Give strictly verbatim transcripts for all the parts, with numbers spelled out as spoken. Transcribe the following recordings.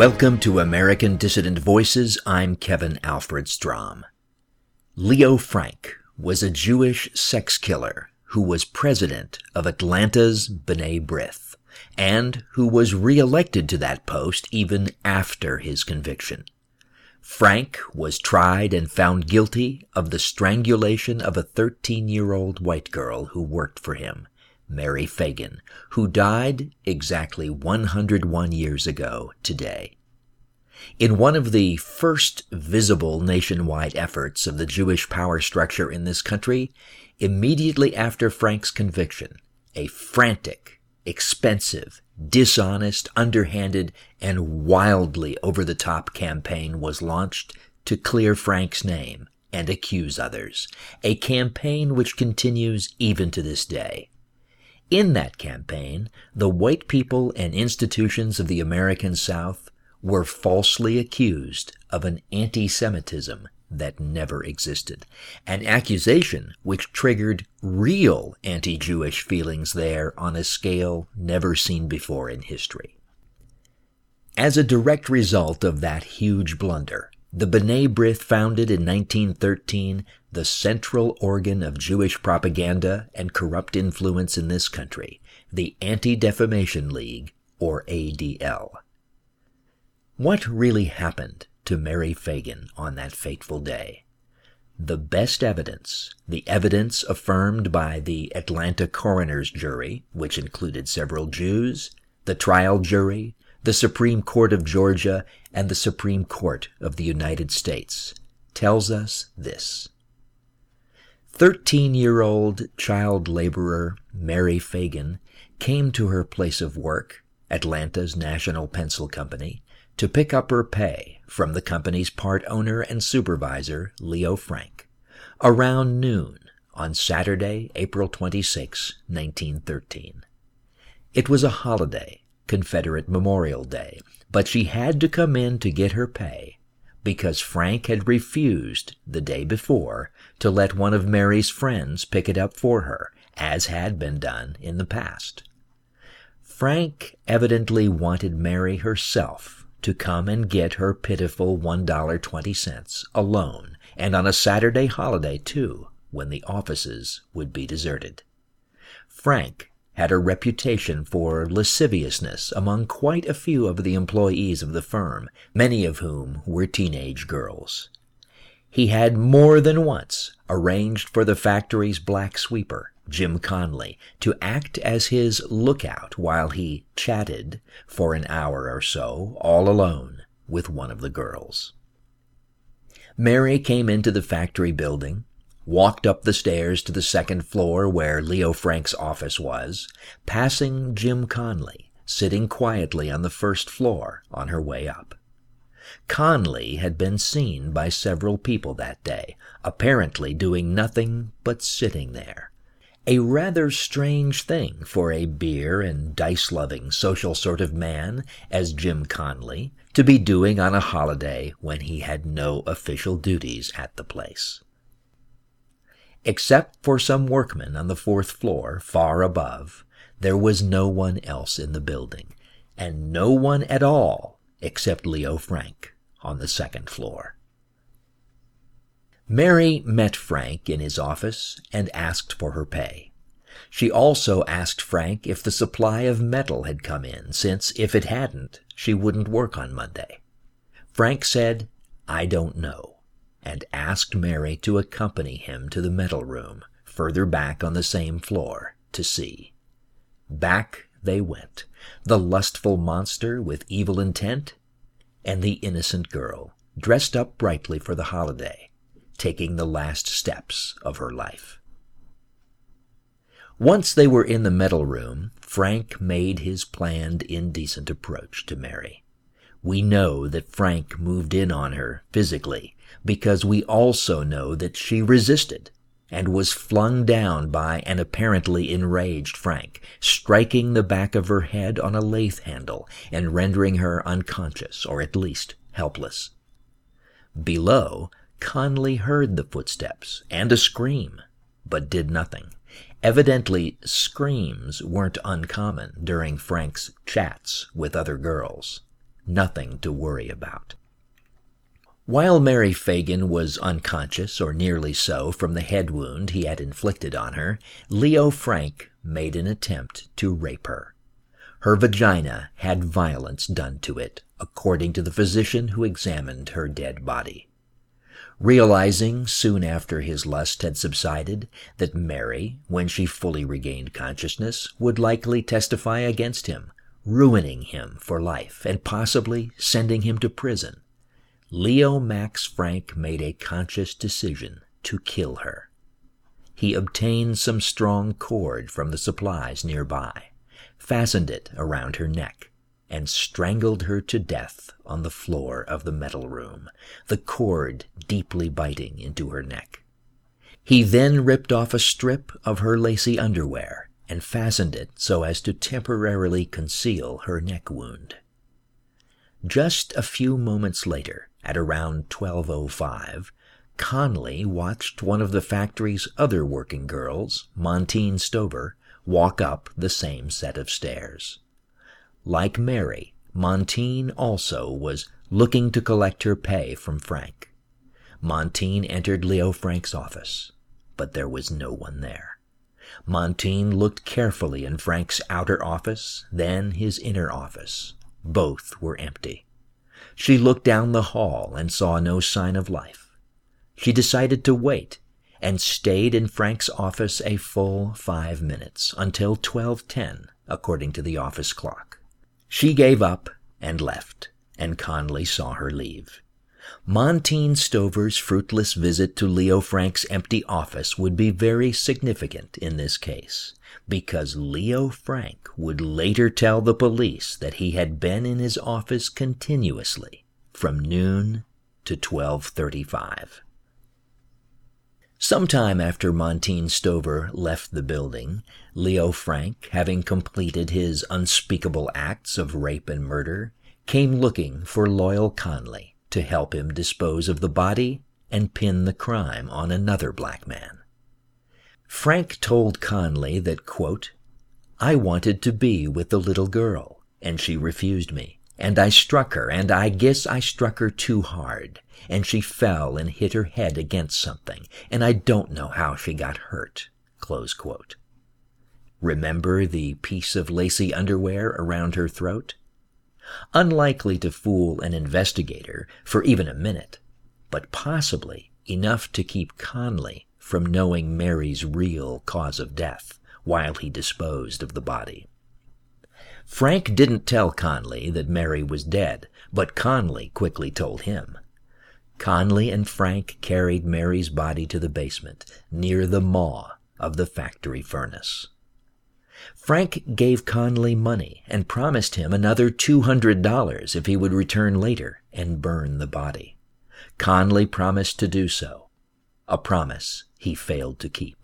Welcome to American Dissident Voices. I'm Kevin Alfred Strom. Leo Frank was a Jewish sex killer who was president of Atlanta's B'nai B'rith and who was re-elected to that post even after his conviction. Frank was tried and found guilty of the strangulation of a thirteen-year-old white girl who worked for him, Mary Fagan, who died exactly one hundred one years ago today. In one of the first visible nationwide efforts of the Jewish power structure in this country, immediately after Frank's conviction, a frantic, expensive, dishonest, underhanded, and wildly over-the-top campaign was launched to clear Frank's name and accuse others, a campaign which continues even to this day. In that campaign, the white people and institutions of the American South were falsely accused of an anti-Semitism that never existed, an accusation which triggered real anti-Jewish feelings there on a scale never seen before in history. As a direct result of that huge blunder, the B'nai B'rith founded in nineteen thirteen the central organ of Jewish propaganda and corrupt influence in this country, the Anti-Defamation League, or A D L. What really happened to Mary Fagan on that fateful day? The best evidence, the evidence affirmed by the Atlanta coroner's jury, which included several Jews, the trial jury, the Supreme Court of Georgia, and the Supreme Court of the United States, tells us this. Thirteen-year-old child laborer Mary Fagan came to her place of work, Atlanta's National Pencil Company, to pick up her pay from the company's part owner and supervisor, Leo Frank, around noon on Saturday, April twenty-sixth, nineteen thirteen. It was a holiday, Confederate Memorial Day, but she had to come in to get her pay because Frank had refused the day before to let one of Mary's friends pick it up for her, as had been done in the past. Frank evidently wanted Mary herself to come and get her pitiful one dollar and twenty cents alone, and on a Saturday holiday, too, when the offices would be deserted. Frank had a reputation for lasciviousness among quite a few of the employees of the firm, many of whom were teenage girls. He had more than once arranged for the factory's black sweeper, Jim Conley, to act as his lookout while he chatted for an hour or so, all alone, with one of the girls. Mary came into the factory building, walked up the stairs to the second floor where Leo Frank's office was, passing Jim Conley, sitting quietly on the first floor on her way up. Conley had been seen by several people that day, apparently doing nothing but sitting there. A rather strange thing for a beer and dice-loving social sort of man as Jim Conley to be doing on a holiday when he had no official duties at the place. Except for some workmen on the fourth floor, far above, there was no one else in the building, and no one at all except Leo Frank on the second floor. Mary met Frank in his office and asked for her pay. She also asked Frank if the supply of metal had come in, since if it hadn't, she wouldn't work on Monday. Frank said, "I don't know," and asked Mary to accompany him to the metal room, further back on the same floor, to see. Back they went, the lustful monster with evil intent, and the innocent girl, dressed up brightly for the holiday, taking the last steps of her life. Once they were in the metal room, Frank made his planned indecent approach to Mary. We know that Frank moved in on her physically, because we also know that she resisted and was flung down by an apparently enraged Frank, striking the back of her head on a lathe handle and rendering her unconscious, or at least helpless. Below, Conley heard the footsteps and a scream, but did nothing. Evidently, screams weren't uncommon during Frank's chats with other girls. nothing to worry about. While Mary Fagan was unconscious, or nearly so, from the head wound he had inflicted on her, Leo Frank made an attempt to rape her. Her vagina had violence done to it, according to the physician who examined her dead body. Realizing soon after his lust had subsided that Mary, when she fully regained consciousness, would likely testify against him, ruining him for life and possibly sending him to prison, Leo Max Frank made a conscious decision to kill her. He obtained some strong cord from the supplies nearby, fastened it around her neck, and strangled her to death on the floor of the metal room, the cord deeply biting into her neck. He then ripped off a strip of her lacy underwear and fastened it so as to temporarily conceal her neck wound. Just a few moments later, at around twelve oh five, Conley watched one of the factory's other working girls, Montine Stover, walk up the same set of stairs. Like Mary, Montine also was looking to collect her pay from Frank. Montine entered Leo Frank's office, but there was no one there. Montine looked carefully in Frank's outer office, then his inner office. Both were empty. She looked down the hall and saw no sign of life. She decided to wait and stayed in Frank's office a full five minutes, until twelve ten, according to the office clock. She gave up and left, and Conley saw her leave. Montine Stover's fruitless visit to Leo Frank's empty office would be very significant in this case, because Leo Frank would later tell the police that he had been in his office continuously from noon to twelve thirty-five. Sometime after Montine Stover left the building, Leo Frank, having completed his unspeakable acts of rape and murder, came looking for loyal Conley to help him dispose of the body and pin the crime on another black man. Frank told Conley that, quote, "I wanted to be with the little girl, and she refused me, and I struck her, and I guess I struck her too hard, and she fell and hit her head against something, and I don't know how she got hurt," close quote. Remember the piece of lacy underwear around her throat? Unlikely to fool an investigator for even a minute, but possibly enough to keep Conley from knowing Mary's real cause of death while he disposed of the body. Frank didn't tell Conley that Mary was dead, but Conley quickly told him. Conley and Frank carried Mary's body to the basement, near the maw of the factory furnace. Frank gave Conley money and promised him another two hundred dollars if he would return later and burn the body. Conley promised to do so, a promise he failed to keep.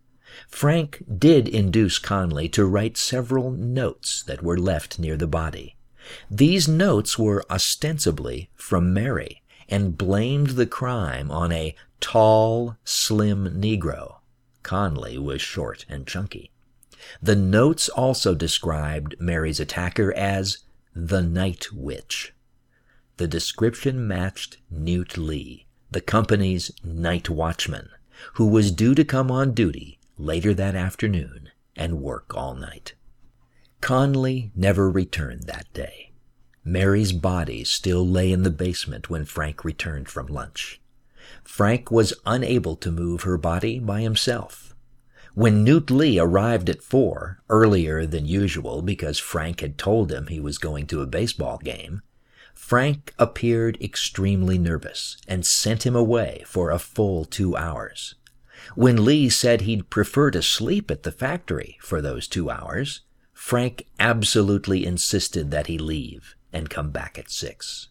Frank did induce Conley to write several notes that were left near the body. These notes were ostensibly from Mary and blamed the crime on a tall, slim Negro. Conley was short and chunky. The notes also described Mary's attacker as the Night Witch. The description matched Newt Lee, the company's night watchman, who was due to come on duty later that afternoon and work all night. Conley never returned that day. Mary's body still lay in the basement when Frank returned from lunch. Frank was unable to move her body by himself. When Newt Lee arrived at four, earlier than usual because Frank had told him he was going to a baseball game, Frank appeared extremely nervous and sent him away for a full two hours. When Lee said he'd prefer to sleep at the factory for those two hours, Frank absolutely insisted that he leave and come back at six.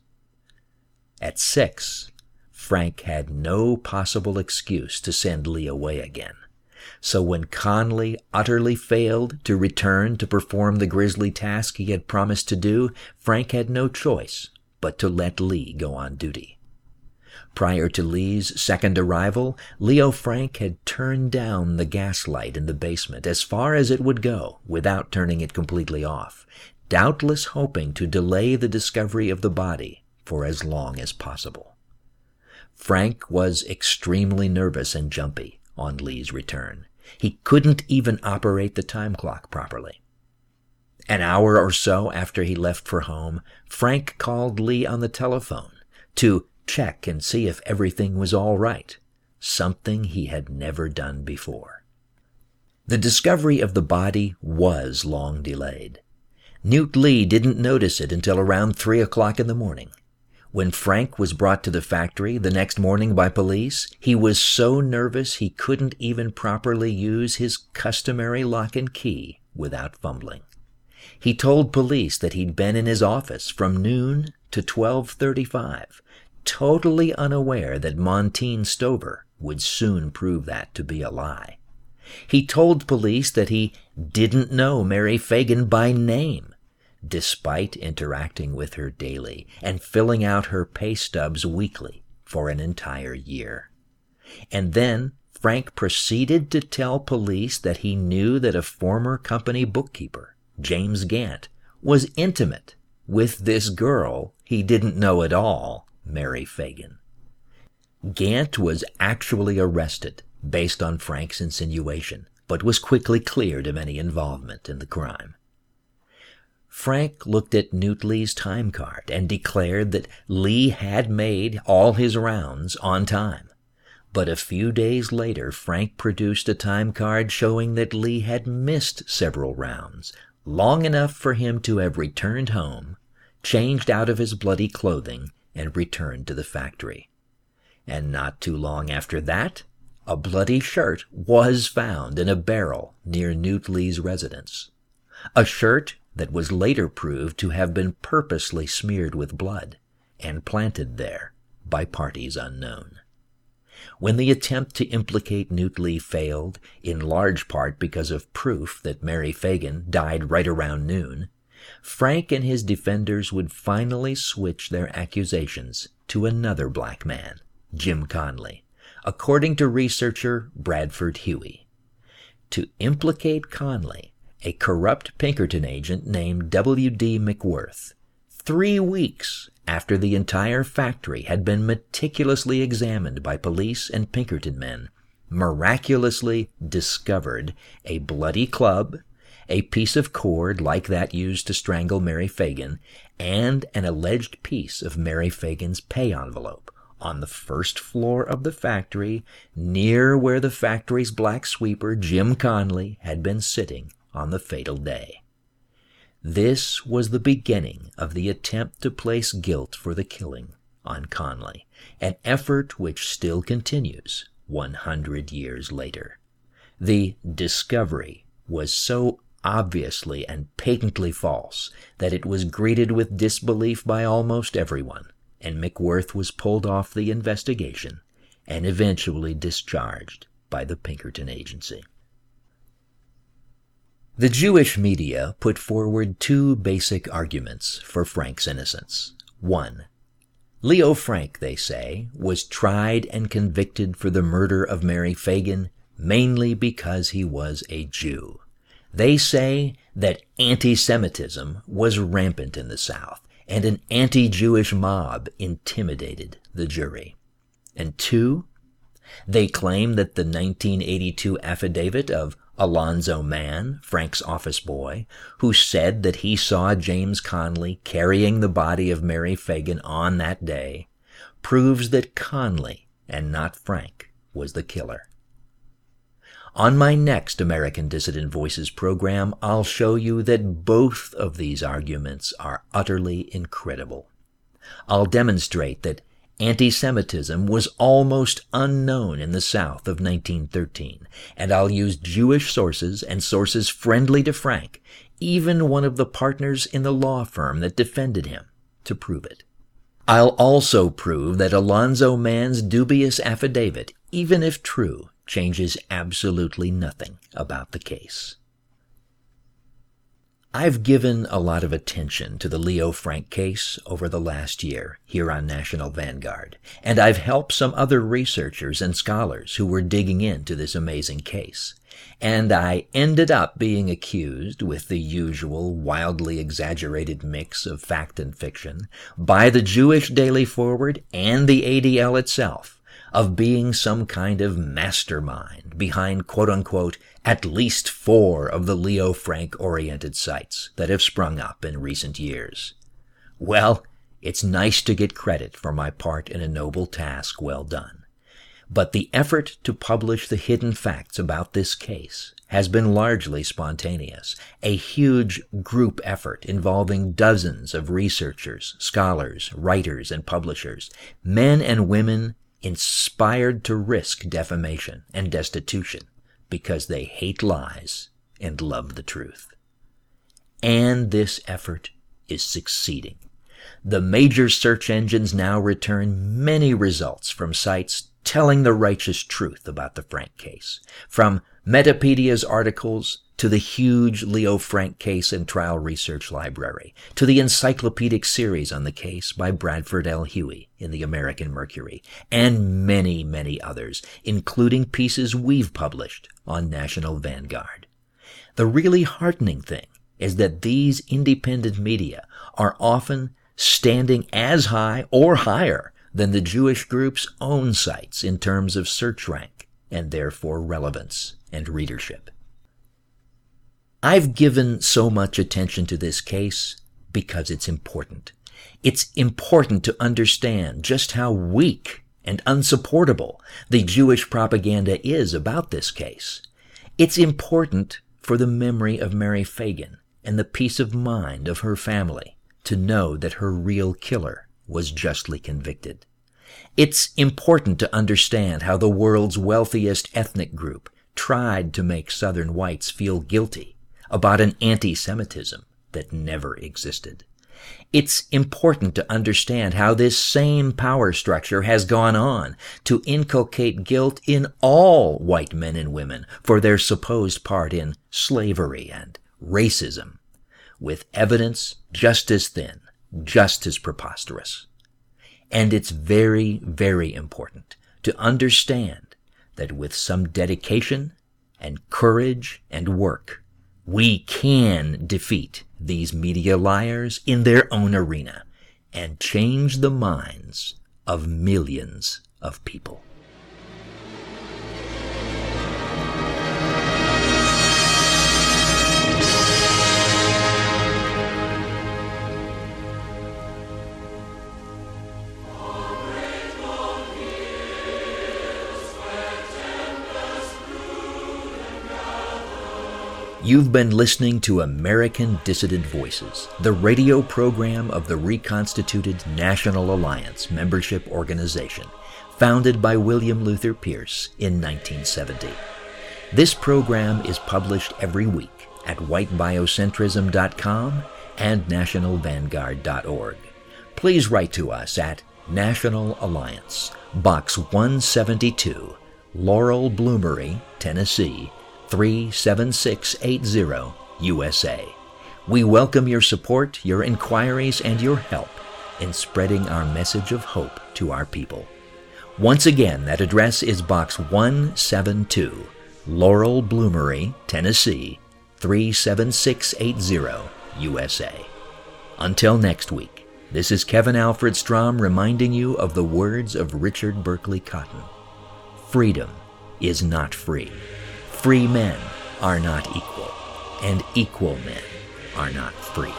At six, Frank had no possible excuse to send Lee away again. So when Conley utterly failed to return to perform the grisly task he had promised to do, Frank had no choice but to let Lee go on duty. Prior to Lee's second arrival, Leo Frank had turned down the gas light in the basement as far as it would go without turning it completely off, doubtless hoping to delay the discovery of the body for as long as possible. Frank was extremely nervous and jumpy on Lee's return. He couldn't even operate the time clock properly. An hour or so after he left for home, Frank called Lee on the telephone to check and see if everything was all right, something he had never done before. The discovery of the body was long delayed. Newt Lee didn't notice it until around three o'clock in the morning. When Frank was brought to the factory the next morning by police, he was so nervous he couldn't even properly use his customary lock and key without fumbling. He told police that he'd been in his office from noon to twelve thirty-five, totally unaware that Montine Stover would soon prove that to be a lie. He told police that he didn't know Mary Fagan by name, despite interacting with her daily and filling out her pay stubs weekly for an entire year. And then Frank proceeded to tell police that he knew that a former company bookkeeper, James Gant, was intimate with this girl he didn't know at all, Mary Fagan. Gant was actually arrested based on Frank's insinuation, but was quickly cleared of any involvement in the crime. Frank looked at Newt Lee's time card and declared that Lee had made all his rounds on time. But a few days later, Frank produced a time card showing that Lee had missed several rounds, long enough for him to have returned home, changed out of his bloody clothing, and returned to the factory. And not too long after that, a bloody shirt was found in a barrel near Newt Lee's residence. A shirt that was later proved to have been purposely smeared with blood and planted there by parties unknown. When the attempt to implicate Newt Lee failed, in large part because of proof that Mary Fagan died right around noon, Frank and his defenders would finally switch their accusations to another black man, Jim Conley, according to researcher Bradford Huey. To implicate Conley, a corrupt Pinkerton agent named W D McWirth, three weeks after the entire factory had been meticulously examined by police and Pinkerton men, miraculously discovered a bloody club, a piece of cord like that used to strangle Mary Fagan, and an alleged piece of Mary Fagan's pay envelope on the first floor of the factory, near where the factory's black sweeper, Jim Conley, had been sitting on the fatal day. This was the beginning of the attempt to place guilt for the killing on Conley, an effort which still continues one hundred years later. The discovery was so obviously and patently false that it was greeted with disbelief by almost everyone, and McWirth was pulled off the investigation and eventually discharged by the Pinkerton Agency. The Jewish media put forward two basic arguments for Frank's innocence. One, Leo Frank, they say, was tried and convicted for the murder of Mary Fagan mainly because he was a Jew. They say that anti-Semitism was rampant in the South, and an anti-Jewish mob intimidated the jury. And two, they claim that the nineteen eighty-two affidavit of Alonzo Mann, Frank's office boy, who said that he saw James Conley carrying the body of Mary Fagan on that day, proves that Conley, and not Frank, was the killer. On my next American Dissident Voices program, I'll show you that both of these arguments are utterly incredible. I'll demonstrate that anti-Semitism was almost unknown in the South of nineteen thirteen, and I'll use Jewish sources and sources friendly to Frank, even one of the partners in the law firm that defended him, to prove it. I'll also prove that Alonzo Mann's dubious affidavit, even if true, changes absolutely nothing about the case. I've given a lot of attention to the Leo Frank case over the last year here on National Vanguard, and I've helped some other researchers and scholars who were digging into this amazing case. And I ended up being accused, with the usual wildly exaggerated mix of fact and fiction, by the Jewish Daily Forward and the A D L itself, of being some kind of mastermind behind quote-unquote at least four of the Leo Frank-oriented sites that have sprung up in recent years. Well, it's nice to get credit for my part in a noble task well done. But the effort to publish the hidden facts about this case has been largely spontaneous, a huge group effort involving dozens of researchers, scholars, writers, and publishers, men and women inspired to risk defamation and destitution because they hate lies and love the truth. And this effort is succeeding. The major search engines now return many results from sites telling the righteous truth about the Frank case, from Metapedia's articles to the huge Leo Frank case and trial research library, to the encyclopedic series on the case by Bradford L. Huey in the American Mercury, and many, many others, including pieces we've published on National Vanguard. The really heartening thing is that these independent media are often standing as high or higher than the Jewish group's own sites in terms of search rank and therefore relevance and readership. I've given so much attention to this case because it's important. It's important to understand just how weak and unsupportable the Jewish propaganda is about this case. It's important for the memory of Mary Fagan and the peace of mind of her family to know that her real killer was justly convicted. It's important to understand how the world's wealthiest ethnic group tried to make Southern whites feel guilty about an anti-Semitism that never existed. It's important to understand how this same power structure has gone on to inculcate guilt in all white men and women for their supposed part in slavery and racism, with evidence just as thin, just as preposterous. And it's very, very important to understand that with some dedication and courage and work, we can defeat these media liars in their own arena and change the minds of millions of people. You've been listening to American Dissident Voices, the radio program of the reconstituted National Alliance membership organization, founded by William Luther Pierce in nineteen seventy. This program is published every week at white biocentrism dot com and national vanguard dot org. Please write to us at National Alliance, Box one seventy-two, Laurel Bloomery, Tennessee, three seven six eight zero, U S A. We welcome your support, your inquiries, and your help in spreading our message of hope to our people. Once again, that address is Box one seventy-two, Laurel Bloomery, Tennessee, three seven six eight zero, U S A. Until next week, this is Kevin Alfred Strom reminding you of the words of Richard Berkeley Cotton. Freedom is not free. Free men are not equal, and equal men are not free.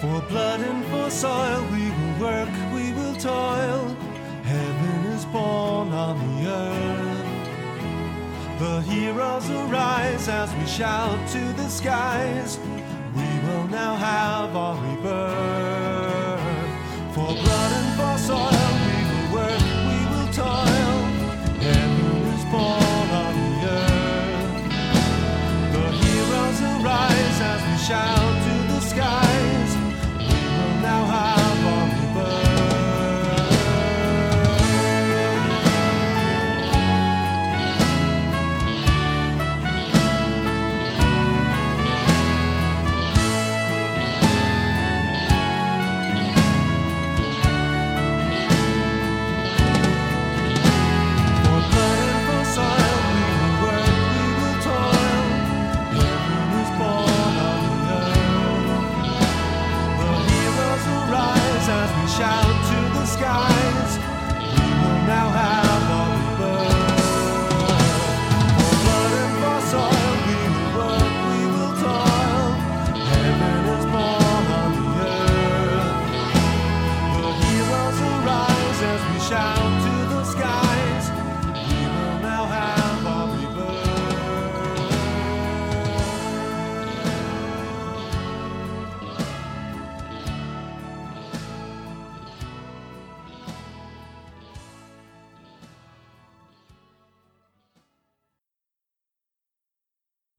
For blood and for soil we will work, we will toil. Heaven is born on the earth. The heroes arise as we shout to the skies. We will now have our rebirth. For blood and for soil we will work, we will toil. Heaven is born on the earth. The heroes arise as we shout